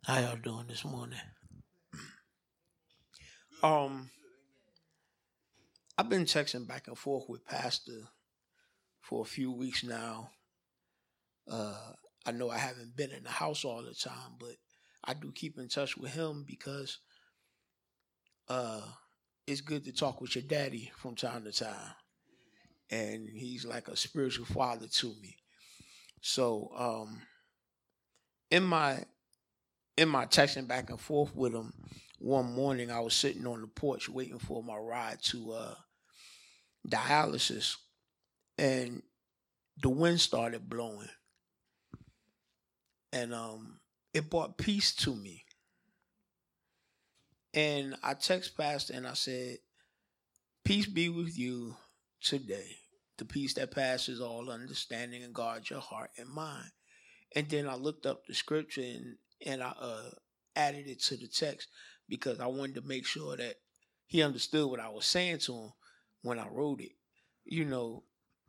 How y'all doing this morning? Um, I've been texting back and forth with Pastor for a few weeks now. Uh, I know I haven't been in the house all the time, but I do keep in touch with him because uh, it's good to talk with your daddy from time to time, and he's like a spiritual father to me. So, in my in my texting back and forth with him, one morning I was sitting on the porch waiting for my ride to dialysis, and the wind started blowing, and it brought peace to me. And I text Pastor and I said, "Peace be with you today. The peace that passes all understanding and guards your heart and mind." And then I looked up the scripture and I added it to the text because I wanted to make sure that he understood what I was saying to him when I wrote it. You know,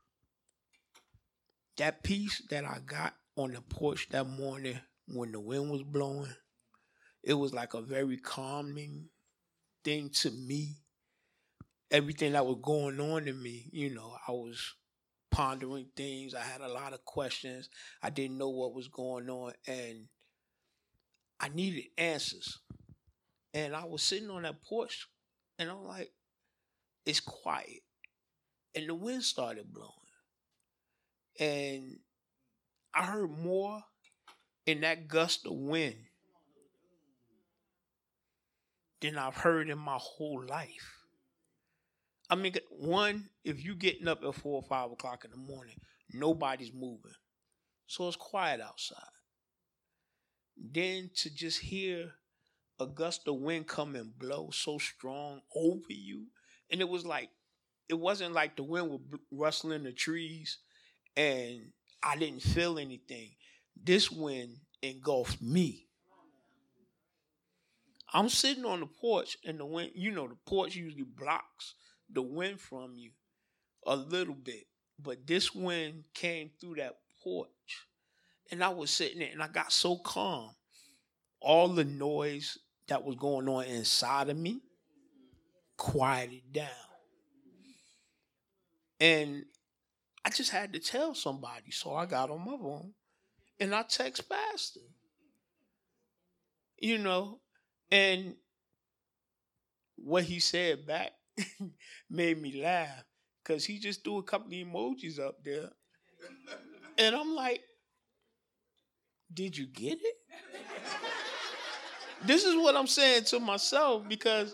that peace that I got on the porch that morning when the wind was blowing, it was like a very calming thing to me. Everything that was going on in me, I was pondering things. I had a lot of questions. I didn't know what was going on, and I needed answers. And I was sitting on that porch, and I'm like, it's quiet. And the wind started blowing. And I heard more in that gust of wind than I've heard in my whole life. I mean, one, if you getting up at 4 or 5 o'clock in the morning, nobody's moving. So it's quiet outside. Then to just hear a gust of wind come and blow so strong over you. And it wasn't like the wind was rustling the trees and I didn't feel anything. This wind engulfed me. I'm sitting on the porch and the wind, the porch usually blocks the wind from you a little bit. But this wind came through that porch. And I was sitting there and I got so calm. All the noise that was going on inside of me quieted down. And I just had to tell somebody. So I got on my phone and I text Pastor, you know, and what he said back made me laugh because he just threw a couple of emojis up there. And I'm like, did you get it? This is what I'm saying to myself because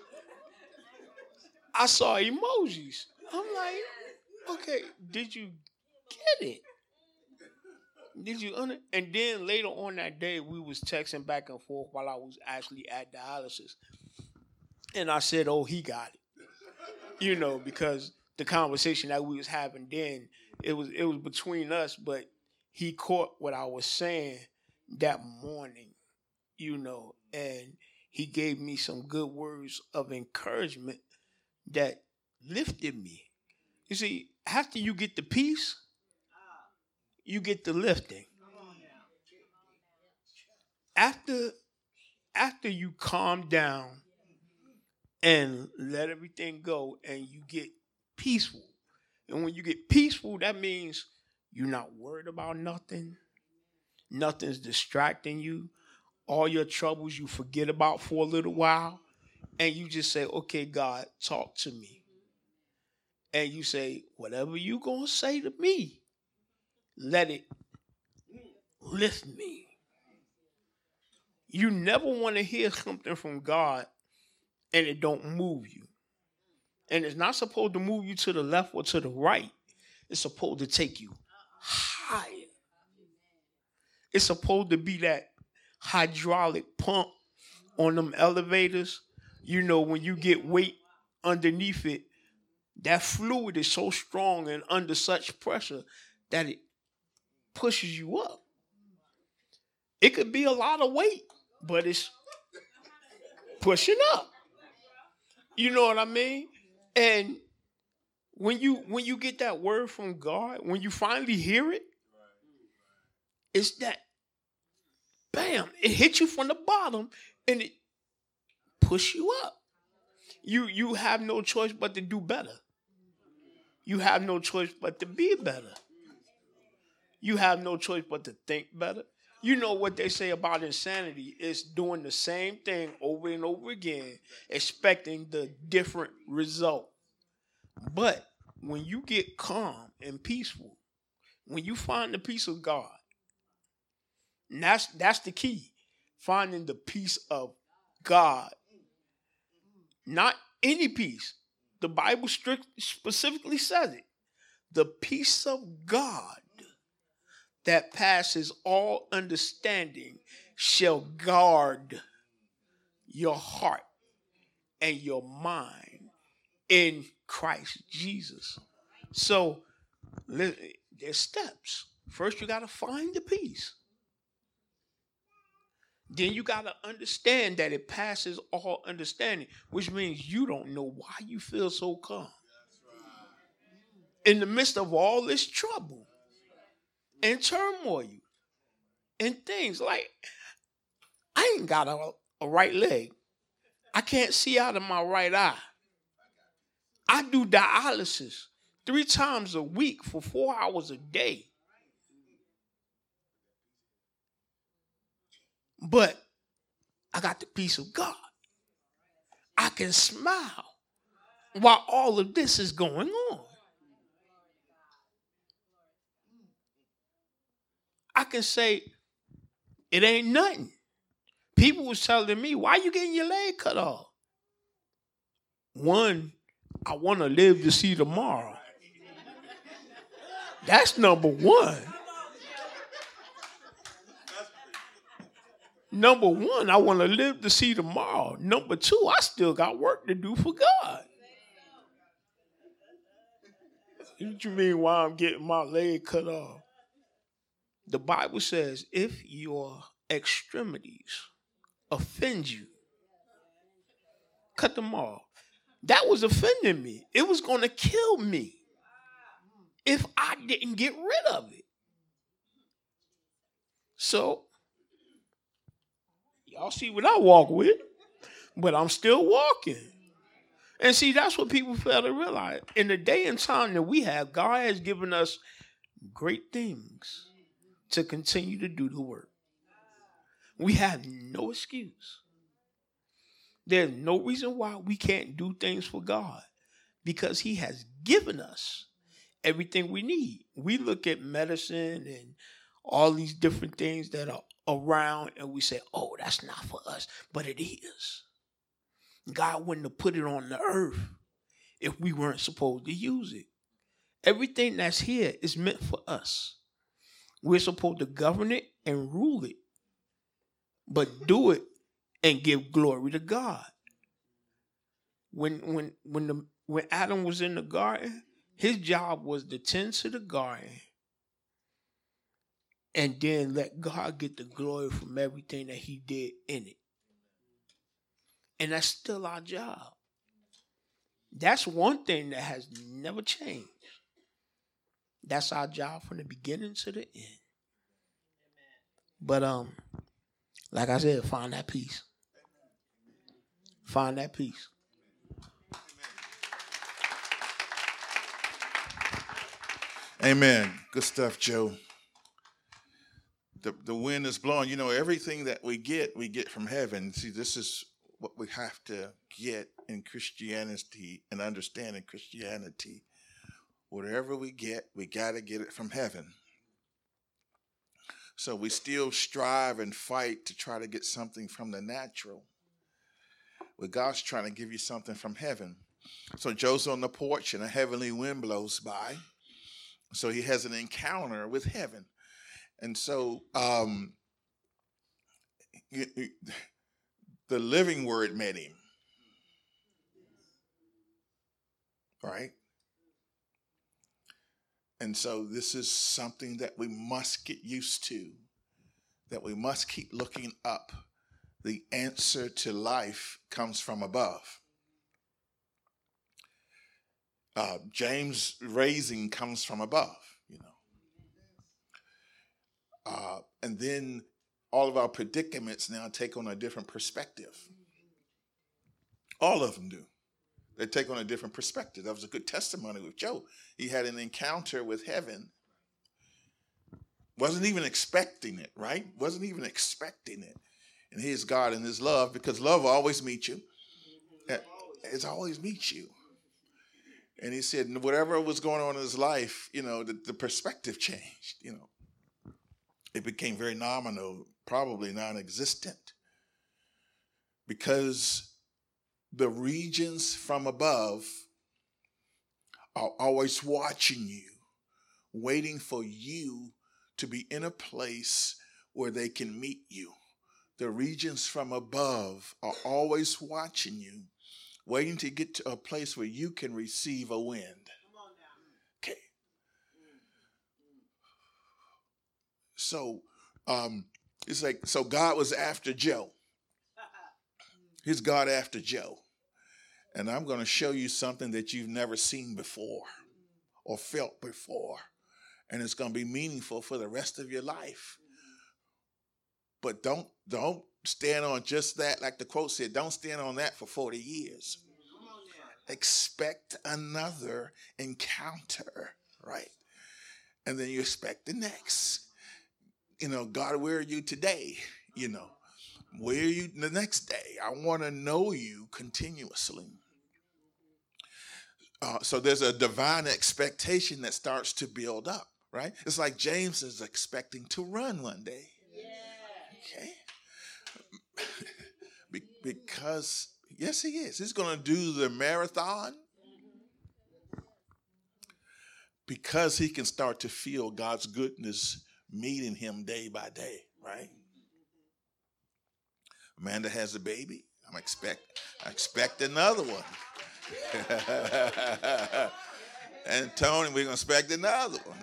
I saw emojis. I'm like, okay, did you get it? Did you And then later on that day, we was texting back and forth while I was actually at dialysis, and I said, "Oh, he got it," because the conversation that we was having then it was between us, but he caught what I was saying that morning, and he gave me some good words of encouragement that lifted me. You see, after you get the peace, you get the lifting. After after you calm down and let everything go and you get peaceful. And when you get peaceful, that means you're not worried about nothing. Nothing's distracting you. All your troubles you forget about for a little while. And you just say, okay, God, talk to me. And you say, whatever you going to say to me, let it lift me. You never want to hear something from God and it don't move you. And it's not supposed to move you to the left or to the right. It's supposed to take you higher. It's supposed to be that hydraulic pump on them elevators. When you get weight underneath it, that fluid is so strong and under such pressure that it pushes you up. It could be a lot of weight, but it's pushing up. You know what I mean? And when you get that word from God, when you finally hear it, it's that bam, it hit you from the bottom and it push you up. You have no choice but to do better. You have no choice but to be better. You have no choice but to think better. You know what they say about insanity is doing the same thing over and over again, expecting the different result. But when you get calm and peaceful, when you find the peace of God, and that's the key. Finding the peace of God. Not any peace. The Bible specifically says it. The peace of God that passes all understanding shall guard your heart and your mind in Christ Jesus. So there's steps. First, you got to find the peace. Then you got to understand that it passes all understanding, which means you don't know why you feel so calm. In the midst of all this trouble and turmoil and things like, I ain't got a right leg. I can't see out of my right eye. I do dialysis 3 times a week for 4 hours a day. But I got the peace of God. I can smile while all of this is going on. I can say, it ain't nothing. People was telling me, why you getting your leg cut off? One, I want to live to see tomorrow. That's number one. Number one, I want to live to see tomorrow. Number two, I still got work to do for God. What you mean why I'm getting my leg cut off? The Bible says if your extremities offend you, cut them off. That was offending me. It was going to kill me if I didn't get rid of it. So, y'all see what I walk with, but I'm still walking. And see, that's what people fail to realize. In the day and time that we have, God has given us great things to continue to do the work. We have no excuse. There's no reason why we can't do things for God because he has given us everything we need. We look at medicine and all these different things that are around and we say, oh, that's not for us, but it is. God wouldn't have put it on the earth if we weren't supposed to use it. Everything that's here is meant for us. We're supposed to govern it and rule it, but do it and give glory to God. When Adam was in the garden, his job was to tend to the garden and then let God get the glory from everything that he did in it. And that's still our job. That's one thing that has never changed. That's our job from the beginning to the end. But like I said, find that peace. Find that peace. Amen. Good stuff, Joe. The wind is blowing. You know, everything that we get from heaven. See, this is what we have to get in Christianity and understand in Christianity. Whatever we got to get it from heaven. So we still strive and fight to try to get something from the natural. But God's trying to give you something from heaven. So Joe's on the porch and a heavenly wind blows by. So he has an encounter with heaven. And so the living word met him. Right? And so this is something that we must get used to, that we must keep looking up. The answer to life comes from above. James' raising comes from above, you know. And then all of our predicaments now take on a different perspective. All of them do. They take on a different perspective. That was a good testimony with Joe. He had an encounter with heaven. Wasn't even expecting it, right? Wasn't even expecting it. And here's God in his love, because love will always meet you. It's always meet you. And he said, whatever was going on in his life, the perspective changed, It became very nominal, probably non-existent. Because the regions from above are always watching you, waiting for you to be in a place where they can meet you. The regions from above are always watching you, waiting to get to a place where you can receive a wind. Okay. So, it's like, so God was after Joe. He's God after Joe. And I'm going to show you something that you've never seen before or felt before. And it's going to be meaningful for the rest of your life. But don't stand on just that. Like the quote said, don't stand on that for 40 years. Expect another encounter, right? And then you expect the next. God, where are you today? Where are you the next day? I want to know you continuously. So there's a divine expectation that starts to build up, right? It's like James is expecting to run one day. Okay. Because, yes, he is. He's going to do the marathon because he can start to feel God's goodness meeting him day by day, right? Amanda has a baby. I expect another one. And Tony, we're going to expect another one.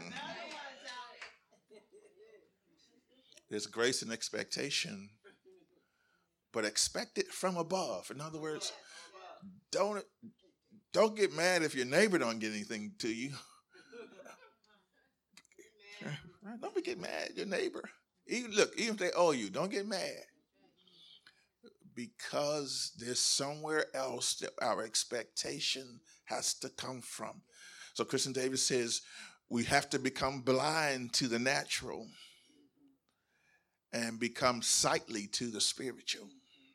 There's grace and expectation, but expect it from above. In other words, don't get mad if your neighbor don't get anything to you. Don't get mad at your neighbor. Even if they owe you, don't get mad. Because there's somewhere else that our expectation has to come from. So Christian David says we have to become blind to the natural and become sightly to the spiritual.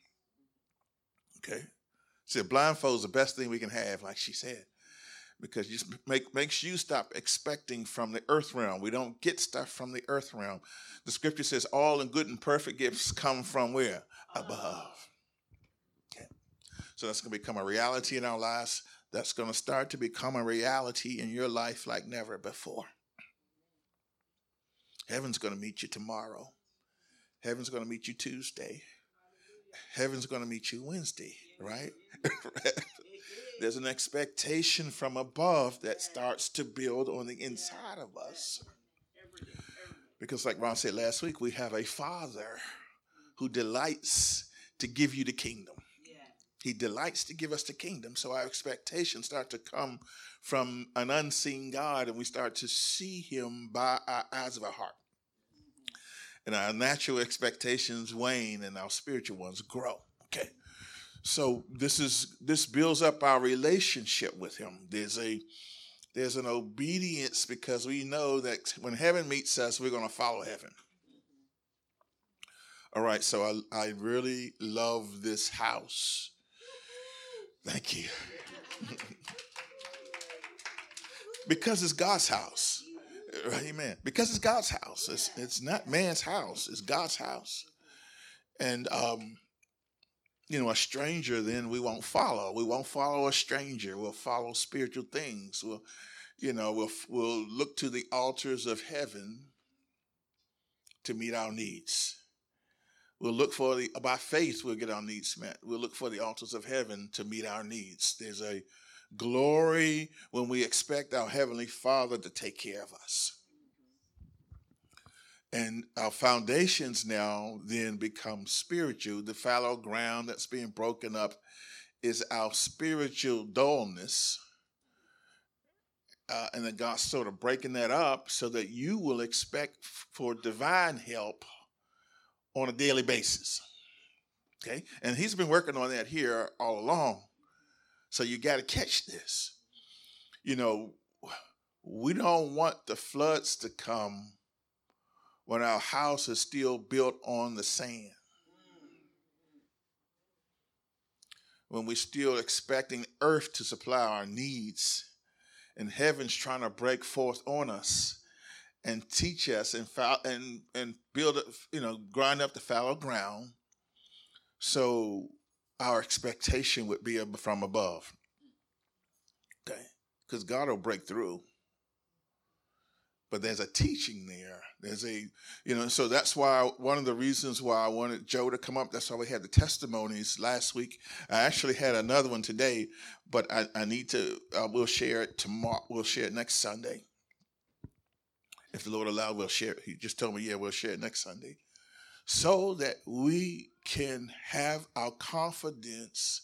Okay? So blindfold is the best thing we can have, like she said. Because it makes you stop expecting from the earth realm. We don't get stuff from the earth realm. The scripture says all and good and perfect gifts come from where? Above. Okay. So that's going to become a reality in our lives. That's going to start to become a reality in your life like never before. Heaven's going to meet you tomorrow. Heaven's going to meet you Tuesday. Heaven's going to meet you Wednesday, right? There's an expectation from above that starts to build on the inside of us. Because like Ron said last week, we have a Father who delights to give you the kingdom. He delights to give us the kingdom. So our expectations start to come from an unseen God, and we start to see him by our eyes of our heart. And our natural expectations wane and our spiritual ones grow. Okay. So this builds up our relationship with him. There's an obedience because we know that when heaven meets us, we're going to follow heaven. All right, so I really love this house. Thank you. Because it's God's house. Amen. Because it's God's house. It's not man's house. It's God's house. And a stranger, then we won't follow. We won't follow a stranger. We'll follow spiritual things. We'll look to the altars of heaven to meet our needs. We'll look by faith, we'll get our needs met. We'll look for the altars of heaven to meet our needs. There's a glory when we expect our Heavenly Father to take care of us. And our foundations now then become spiritual. The fallow ground that's being broken up is our spiritual dullness. And then God's sort of breaking that up so that you will expect for divine help on a daily basis. Okay? And he's been working on that here all along. So you got to catch this. We don't want the floods to come when our house is still built on the sand. When we're still expecting earth to supply our needs and heaven's trying to break forth on us and teach us and build, grind up the fallow ground. So our expectation would be from above. Okay. Because God will break through. But there's a teaching there. So that's why one of the reasons why I wanted Joe to come up, that's why we had the testimonies last week. I actually had another one today, but we'll share it tomorrow. We'll share it next Sunday. If the Lord allows, we'll share it. He just told me, we'll share it next Sunday. So that we can have our confidence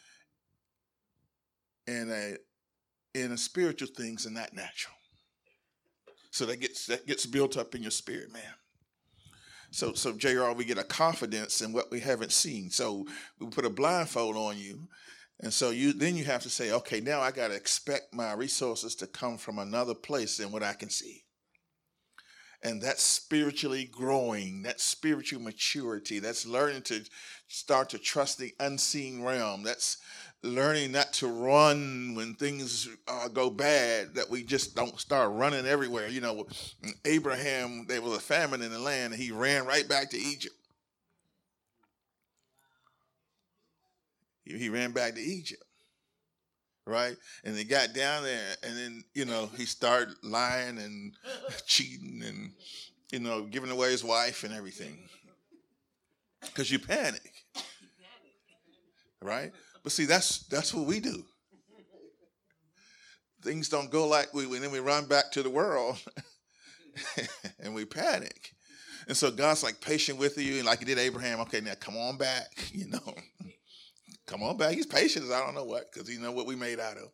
in a spiritual things and not natural. So that gets built up in your spirit, man. So JR, we get a confidence in what we haven't seen. So we put a blindfold on you. And so then you have to say, okay, now I got to expect my resources to come from another place than what I can see. And that's spiritually growing, that's spiritual maturity, that's learning to start to trust the unseen realm. That's learning not to run when things go bad, that we just don't start running everywhere. Abraham, there was a famine in the land, and he ran right back to Egypt. He ran back to Egypt, right? And he got down there, and then, he started lying and cheating and, giving away his wife and everything. Because you panic, right? But see, that's what we do. Things don't go like and then we run back to the world and we panic. And so God's like patient with you, and like he did Abraham. Okay, now come on back, Come on back. He's patient as I don't know what, because he knows what we made out of.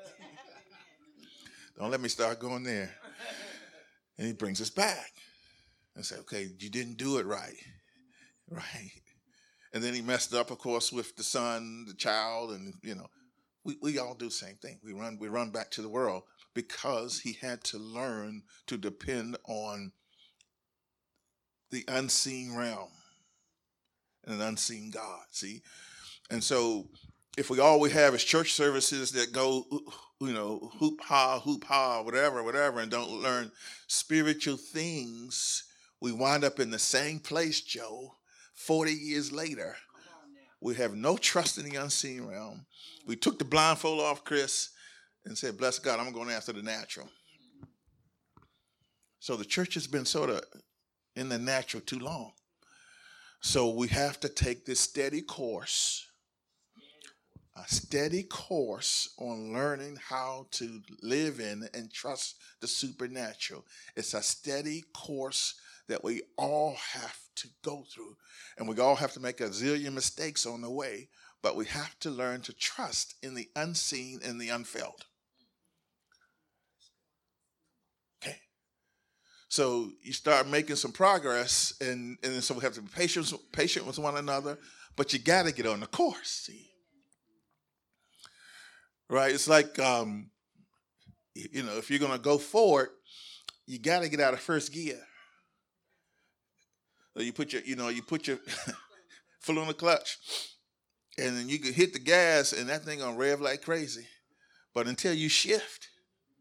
Don't let me start going there. And he brings us back and say, okay, you didn't do it right. Right. And then he messed up, of course, with the son, the child, and, we all do the same thing. We run back to the world because he had to learn to depend on the unseen realm and an unseen God, see? And so if we all we have is church services that go, hoop ha, whatever, and don't learn spiritual things, we wind up in the same place, Joe, 40 years later. We have no trust in the unseen realm. We took the blindfold off Chris and said, bless God, I'm going after the natural. So the church has been sort of in the natural too long. So we have to take this steady course, a steady course on learning how to live in and trust the supernatural. It's a steady course that we all have to go through. And we all have to make a zillion mistakes on the way, but we have to learn to trust in the unseen and the unfelt. Okay. So you start making some progress, and so we have to be patient with one another, but you got to get on the course, see? Right? It's like, if you're going to go forward, you got to get out of first gear. So you put your foot on the clutch, and then you can hit the gas, and that thing gonna rev like crazy. But until you shift,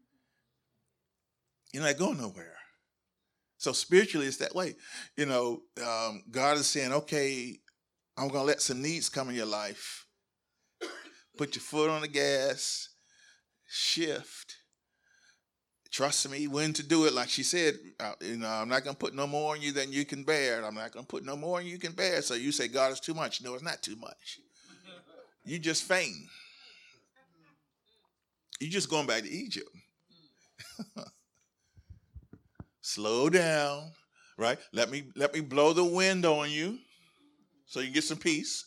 you're not going nowhere. So spiritually, it's that way. God is saying, okay, I'm gonna let some needs come in your life. Put your foot on the gas, shift. Trust me when to do it. Like she said, I'm not going to put no more on you than you can bear. I'm not going to put no more on you can bear. So you say, God, it's too much. No, it's not too much. You just fainting. You just going back to Egypt. Slow down, right? Let me blow the wind on you so you can get some peace.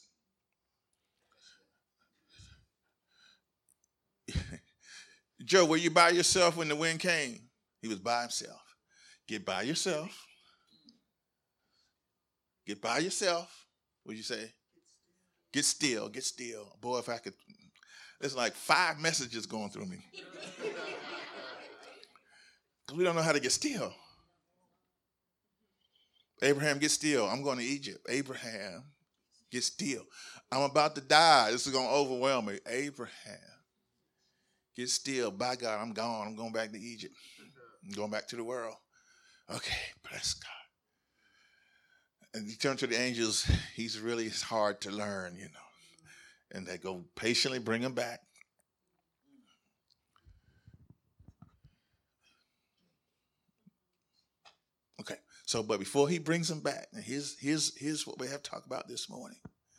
Joe, were you by yourself when the wind came? He was by himself. Get by yourself. Get by yourself. What'd you say? Get still. Get still. Boy, if I could, it's like 5 messages going through me. Because we don't know how to get still. Abraham, get still. I'm going to Egypt. Abraham, get still. I'm about to die. This is going to overwhelm me. Abraham, get still. By God, I'm gone. I'm going back to Egypt. I'm going back to the world. Okay, bless God. And you turn to the angels. He's really hard to learn, you know. And they go patiently bring him back. Okay, so but before he brings him back, and here's what we have to talk about this morning.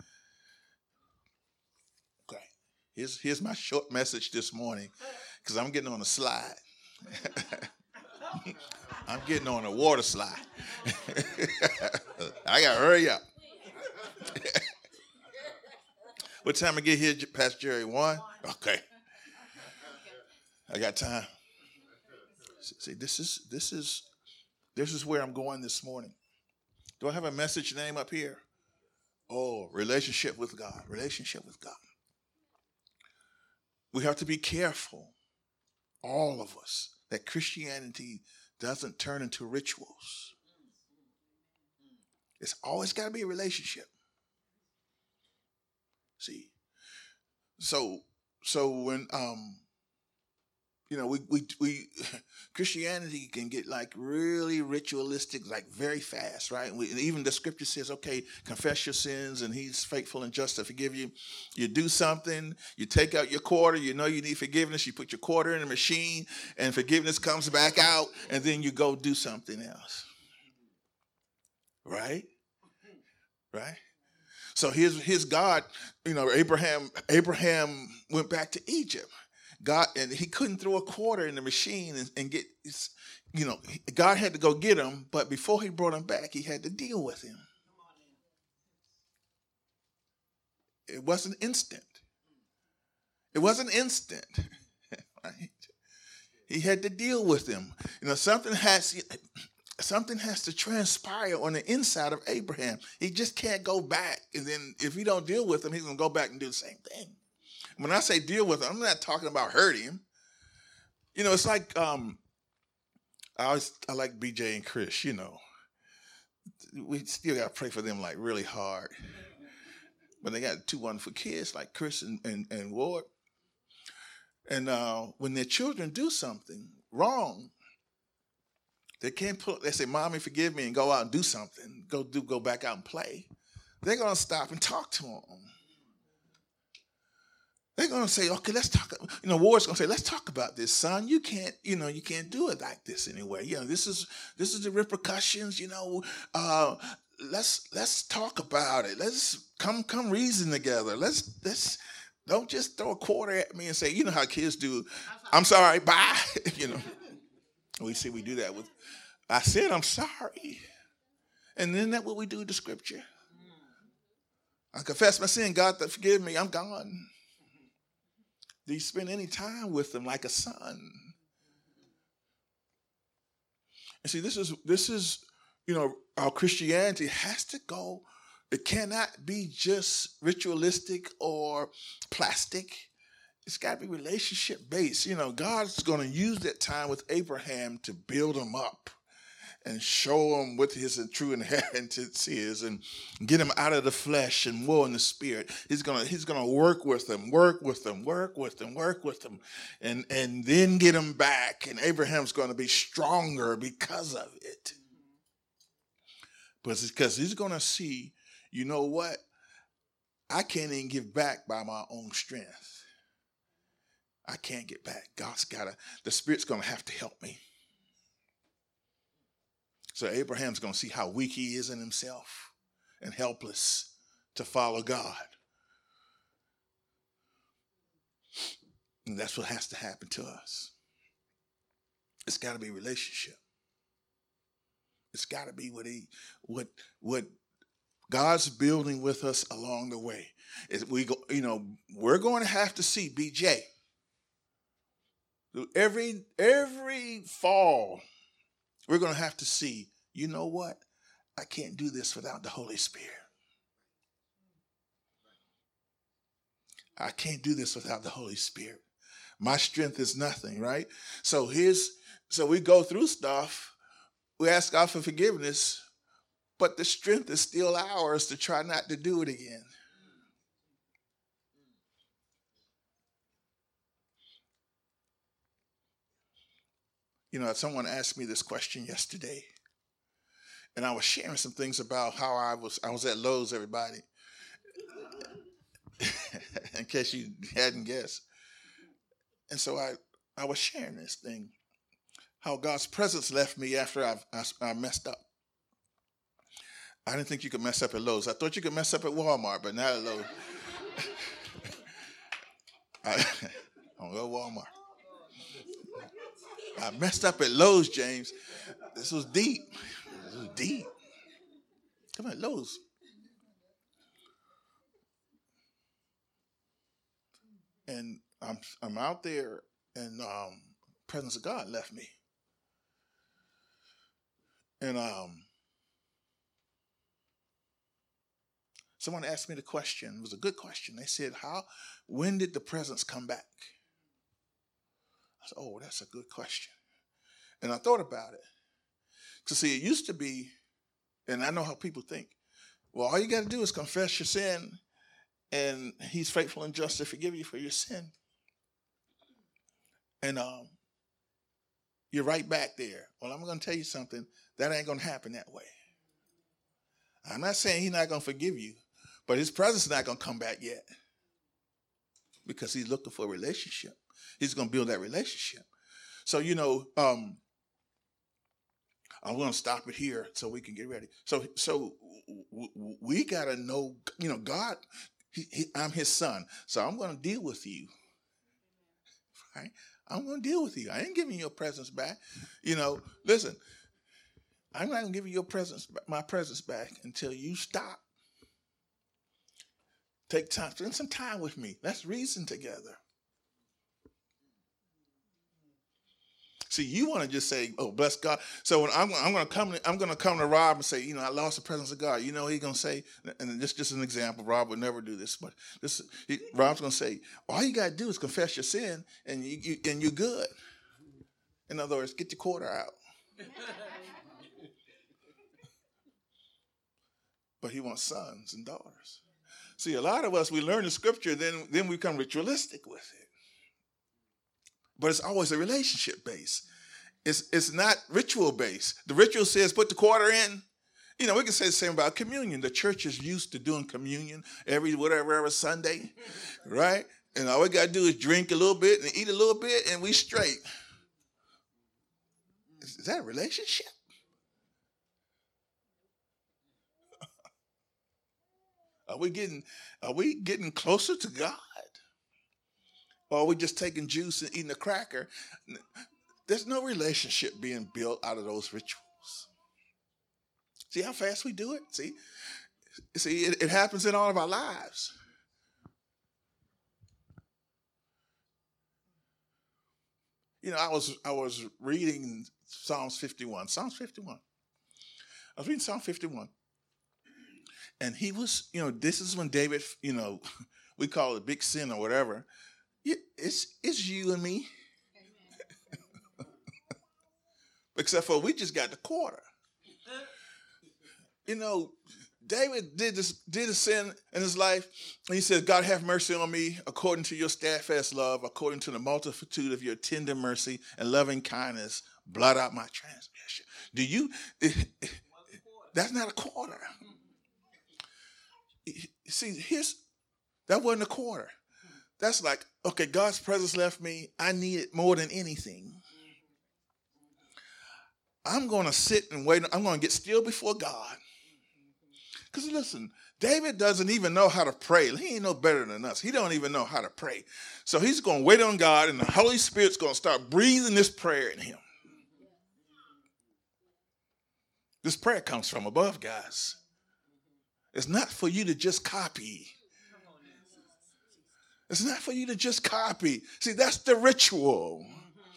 Okay, here's my short message this morning, because I'm getting on a slide. I'm getting on a water slide. I gotta hurry up. What time I get here, Pastor Jerry? 1? Okay. I got time. See, this is where I'm going this morning. Do I have a message name up here? Oh, relationship with God. Relationship with God. We have to be careful, all of us, that Christianity doesn't turn into rituals. It's always got to be a relationship. See, so when you know, we Christianity can get like really ritualistic, like very fast, right? And even the scripture says, okay, confess your sins and he's faithful and just to forgive you. You do something, you take out your quarter, you know you need forgiveness, you put your quarter in the machine and forgiveness comes back out, and then you go do something else. Right? Right? So here's God, you know, Abraham went back to Egypt. God, and he couldn't throw a quarter in the machine and get, you know, God had to go get him, but before he brought him back, he had to deal with him. It wasn't instant. It wasn't instant. Right? He had to deal with him. You know, something has to transpire on the inside of Abraham. He just can't go back, and then if you don't deal with him, he's going to go back and do the same thing. When I say deal with him, I'm not talking about hurting him. You know, it's like I like BJ and Chris. You know, we still got to pray for them like really hard. But they got 2 wonderful kids like Chris and Ward. And when their children do something wrong, they can't they say, "Mommy, forgive me," and go out and do something. Go back out and play. They're gonna stop and talk to them. They're going to say, okay, let's talk. You know, Ward's going to say, let's talk about this, son. You can't do it like this anyway. You know, this is the repercussions. You know, let's talk about it. Let's come reason together. Let's don't just throw a quarter at me and say, you know how kids do. I'm sorry, bye. You know, we do that with. I said I'm sorry, and then that's what we do with the scripture. I confess my sin, God, forgive me. I'm gone. Do you spend any time with them like a son? And see, this is, you know, our Christianity has to go. It cannot be just ritualistic or plastic. It's got to be relationship based. You know, God's going to use that time with Abraham to build him up and show him what his true inheritance is, and get him out of the flesh and more in the spirit. He's gonna work with them, and then get him back. And Abraham's going to be stronger because of it. But it's because he's going to see, you know what? I can't even give back by my own strength. I can't get back. The Spirit's going to have to help me. So Abraham's going to see how weak he is in himself and helpless to follow God. And that's what has to happen to us. It's got to be relationship. It's got to be what God's building with us along the way. We're going to have to see BJ. Every fall, we're going to have to see, you know what? I can't do this without the Holy Spirit. I can't do this without the Holy Spirit. My strength is nothing, right? So we go through stuff. We ask God for forgiveness, but the strength is still ours to try not to do it again. You know, someone asked me this question yesterday, and I was sharing some things about how I was at Lowe's, everybody, in case you hadn't guessed. And so I was sharing this thing, how God's presence left me after I messed up. I didn't think you could mess up at Lowe's. I thought you could mess up at Walmart, but not at Lowe's. I don't go to Walmart. I messed up at Lowe's, James. This was deep. This was deep. Come on, Lowe's. And I'm out there, and presence of God left me. And someone asked me the question. It was a good question. They said, when did the presence come back? I said, oh, that's a good question. And I thought about it. Because, see, it used to be, and I know how people think, well, all you got to do is confess your sin, and he's faithful and just to forgive you for your sin. And you're right back there. Well, I'm going to tell you something. That ain't going to happen that way. I'm not saying he's not going to forgive you, but his presence is not going to come back yet. Because he's looking for a relationship. He's going to build that relationship. So, you know, I'm going to stop it here so we can get ready. So we got to know, you know, God, I'm his son. So I'm going to deal with you. Right? I'm going to deal with you. I ain't giving you your presence back. You know, listen, I'm not going to give you my presence back until you stop. Take time, spend some time with me. Let's reason together. See, you want to just say, "Oh, bless God." So when I'm going to come to Rob and say, you know, I lost the presence of God. You know, he's going to say, and this is just an example. Rob would never do this, but Rob's going to say, all you got to do is confess your sin, and you're good. In other words, get your quarter out. But he wants sons and daughters. See, a lot of us, we learn the scripture, then we become ritualistic with it. But it's always a relationship base. It's not ritual based. The ritual says put the quarter in. You know, we can say the same about communion. The church is used to doing communion every Sunday, right? And all we got to do is drink a little bit and eat a little bit, and we straight. Is that a relationship? Are we getting closer to God? Or are we just taking juice and eating a cracker? There's no relationship being built out of those rituals. See how fast we do it? See, it happens in all of our lives. You know, I was reading Psalms 51. Psalms 51. I was reading Psalm 51. And he was, you know, this is when David, you know, we call it big sin or whatever. It's you and me. Except for we just got the quarter. You know, David did a sin in his life, and he says, God, have mercy on me according to your steadfast love, according to the multitude of your tender mercy and loving kindness, blot out my transgression. That's not a quarter. See, that wasn't a quarter. That's like, okay, God's presence left me. I need it more than anything. I'm going to sit and wait. I'm going to get still before God. Because listen, David doesn't even know how to pray. He ain't no better than us. He don't even know how to pray. So he's going to wait on God, and the Holy Spirit's going to start breathing this prayer in him. This prayer comes from above, guys. It's not for you to just copy. It's not for you to just copy. See, that's the ritual.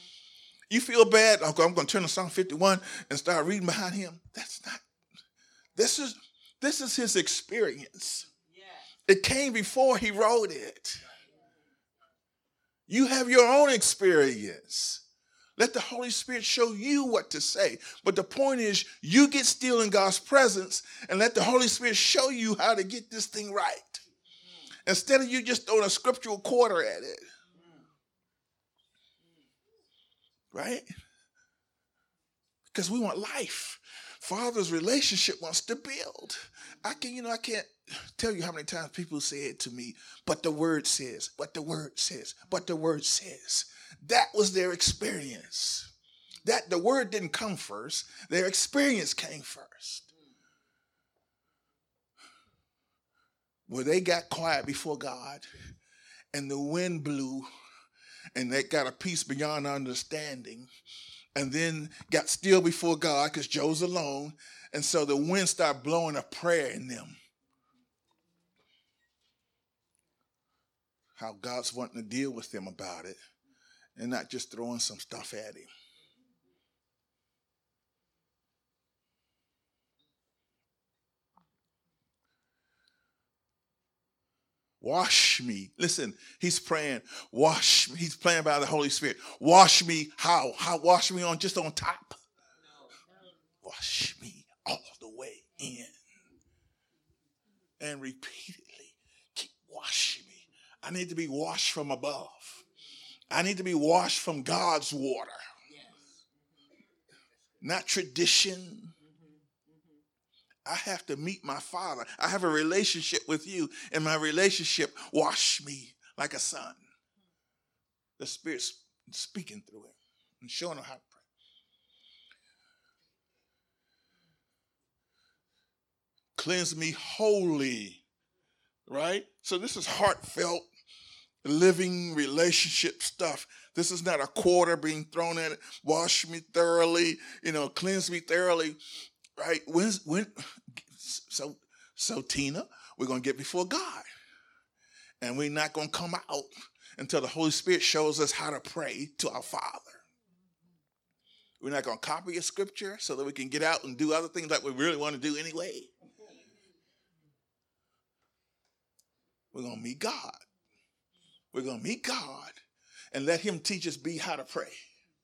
You feel bad? Okay, I'm going to turn to Psalm 51 and start reading behind him. This is his experience. It came before he wrote it. You have your own experience. Let the Holy Spirit show you what to say. But the point is, you get still in God's presence and let the Holy Spirit show you how to get this thing right. Instead of you just throwing a scriptural quarter at it. Right? Because we want life. Father's relationship wants to build. I can't tell you how many times people say it to me, but the word says, but the word says, but the word says. That was their experience. That the word didn't come first. Their experience came first. Where they got quiet before God and the wind blew and they got a peace beyond understanding and then got still before God because Joe's alone. And so the wind started blowing a prayer in them. How God's wanting to deal with them about it and not just throwing some stuff at him. Wash me. Listen, he's praying, wash me. He's praying by the Holy Spirit. Wash me how? How wash me on just on top? Wash me all the way in. And repeatedly keep washing me. I need to be washed from above. I need to be washed from God's water. Not tradition. I have to meet my Father. I have a relationship with you, and my relationship wash me like a son. The Spirit's speaking through him and showing him how to pray. Cleanse me wholly, right? So this is heartfelt, living relationship stuff. This is not a quarter being thrown at it. Wash me thoroughly, cleanse me thoroughly. Right? So Tina, we're going to get before God. And we're not going to come out until the Holy Spirit shows us how to pray to our Father. We're not going to copy a scripture so that we can get out and do other things like we really want to do anyway. We're going to meet God. We're going to meet God and let him teach us how to pray.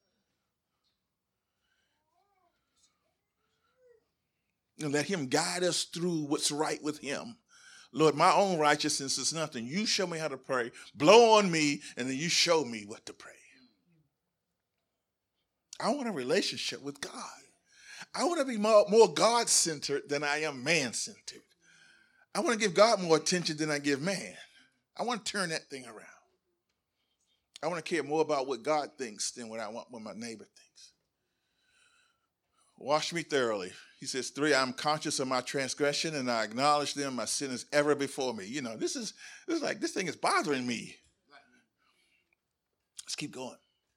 And let him guide us through what's right with him. Lord, my own righteousness is nothing. You show me how to pray. Blow on me, and then you show me what to pray. I want a relationship with God. I want to be more God-centered than I am man-centered. I want to give God more attention than I give man. I want to turn that thing around. I want to care more about what God thinks than what my neighbor thinks. Wash me thoroughly. He says, 3, I'm conscious of my transgression and I acknowledge them. My sin is ever before me. This thing is bothering me. Let's keep going.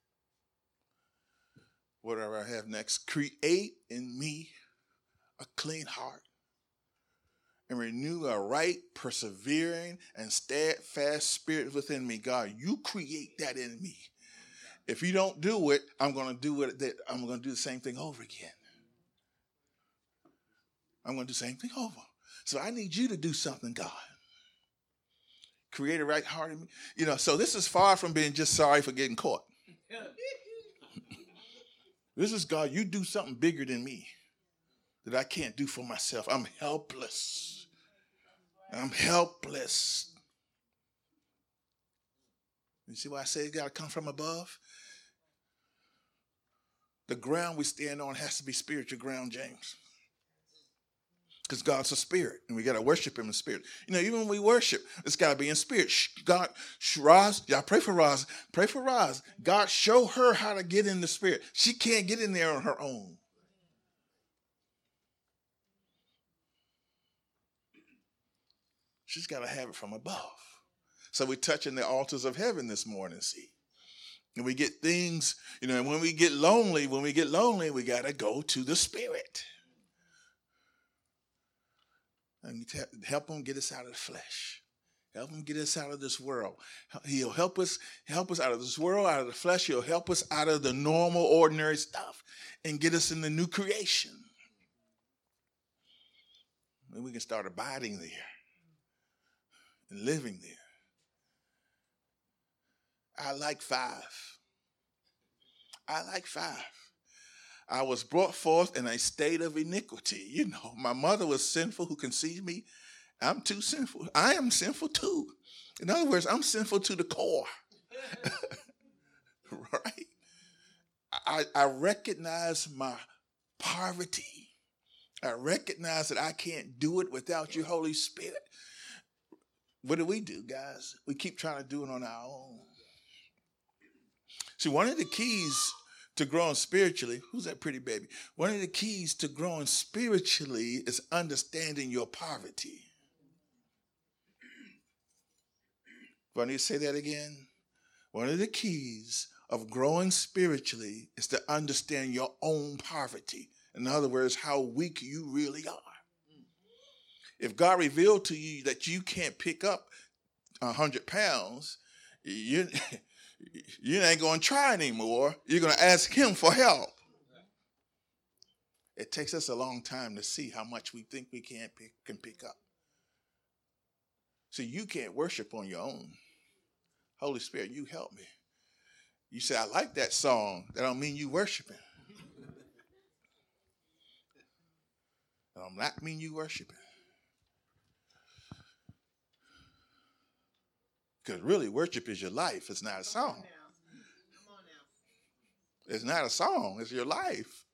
Whatever I have next. Create in me a clean heart and renew a right, persevering, and steadfast spirit within me. God, you create that in me. If you don't do it, I'm going to do the same thing over again. I'm going to do the same thing over. So I need you to do something, God. Create a right heart in me. So this is far from being just sorry for getting caught. This is, God, you do something bigger than me that I can't do for myself. I'm helpless. I'm helpless. You see why I say it's got to come from above? The ground we stand on has to be spiritual ground, James. Because God's a spirit, and we got to worship him in spirit. Even when we worship, it's got to be in spirit. God, Roz, y'all pray for Roz. Pray for Roz. God, show her how to get in the spirit. She can't get in there on her own. She's got to have it from above. So we're touching the altars of heaven this morning, see. And we get things, and when we get lonely, we got to go to the spirit. And help him get us out of the flesh. Help him get us out of this world. He'll help us out of this world, out of the flesh. He'll help us out of the normal, ordinary stuff and get us in the new creation. And we can start abiding there and living there. I like 5. I like 5. I was brought forth in a state of iniquity. You know, my mother was sinful who conceived me. I'm too sinful. I am sinful too. In other words, I'm sinful to the core. Right? I recognize my poverty. I recognize that I can't do it without your Holy Spirit. What do we do, guys? We keep trying to do it on our own. See, one of the keys to growing spiritually, who's that pretty baby? One of the keys to growing spiritually is understanding your poverty. Do I need to say that again? One of the keys of growing spiritually is to understand your own poverty. In other words, how weak you really are. If God revealed to you that you can't pick up 100 pounds, you ain't going to try anymore. You're going to ask him for help. It takes us a long time to see how much we think we can pick up. See, you can't worship on your own. Holy Spirit, you help me. You say, I like that song. That don't mean you worshiping. That don't not mean you worshiping. Because really, worship is your life. It's not a song. It's not a song. It's your life.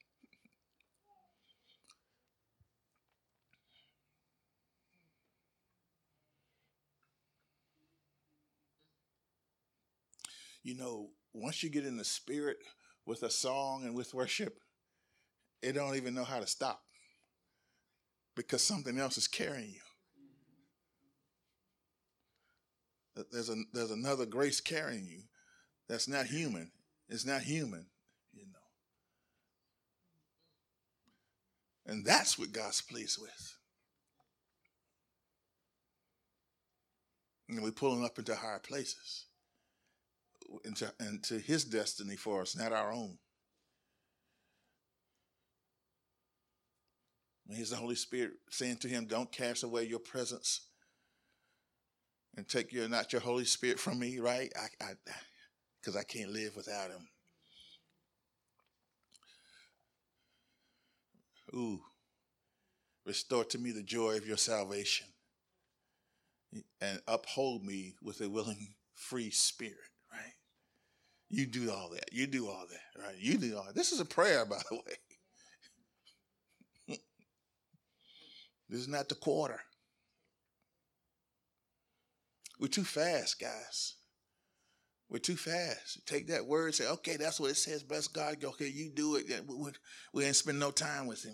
You know, once you get in the spirit with a song and with worship, it don't even know how to stop because something else is carrying you. There's another grace carrying you that's not human. It's not human, you know. And that's what God's pleased with. And we're pulling up into higher places, into his destiny for us, not our own. And here's the Holy Spirit saying to him, don't cast away your presence and take not your Holy Spirit from me, right? Because I can't live without him. Ooh. Restore to me the joy of your salvation and uphold me with a willing, free spirit, right? You do all that. You do all that, right? You do all that. This is a prayer, by the way. This is not the quarter. We're too fast, guys. We're too fast. Take that word and say, okay, that's what it says. Bless God. Okay, you do it. We ain't spend no time with him.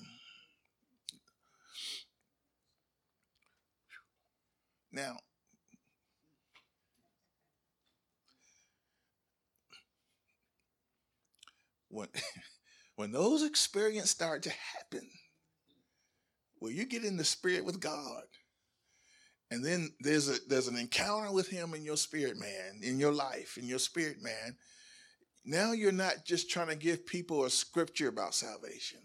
Now, when those experiences start to happen, where you get in the spirit with God, and then there's an encounter with him in your spirit, man, in your life, in your spirit, man. Now you're not just trying to give people a scripture about salvation.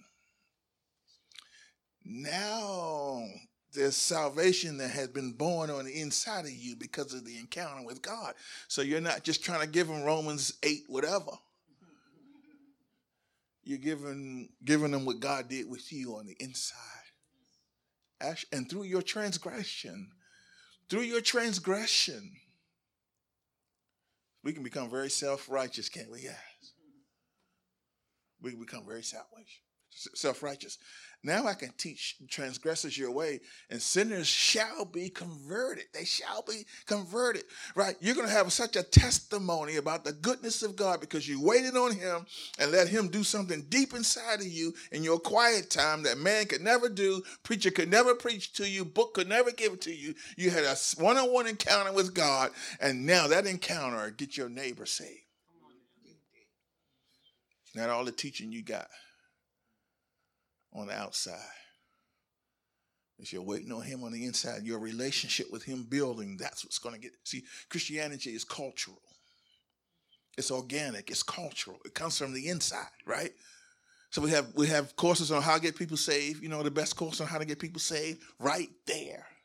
Now there's salvation that has been born on the inside of you because of the encounter with God. So you're not just trying to give them Romans 8, whatever. You're giving them what God did with you on the inside. And through your transgression, we can become very self-righteous, can't we, guys? We can become very self-righteous. Now I can teach transgressors your way, and sinners shall be converted. They shall be converted, right? You're going to have such a testimony about the goodness of God because you waited on him and let him do something deep inside of you in your quiet time that man could never do, preacher could never preach to you, book could never give it to you. You had a one-on-one encounter with God, and now that encounter gets your neighbor saved. Not all the teaching you got on the outside. If you're waiting on him on the inside, your relationship with him building, that's what's going to get. See, Christianity is cultural. It's organic. It's cultural. It comes from the inside, right? So we have courses on how to get people saved. You know, the best course on how to get people saved right there.